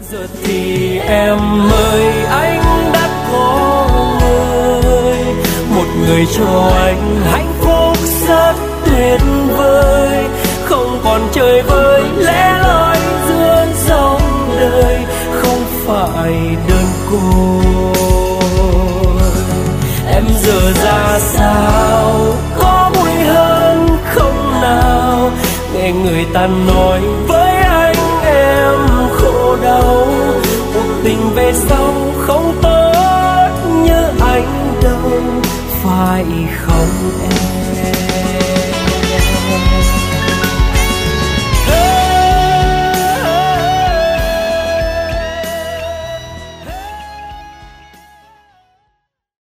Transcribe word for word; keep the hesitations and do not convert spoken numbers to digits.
Giờ thì em ơi, anh đã có người, một người cho anh hạnh phúc rất tuyệt vời, không còn chơi với lẽ loi giữa dòng đời, không phải đơn côi. Em giờ ra sao, có vui hơn không nào, nghe người ta nói với anh em khổ đau, cuộc tình về sau không tốt như anh đâu, phải không em?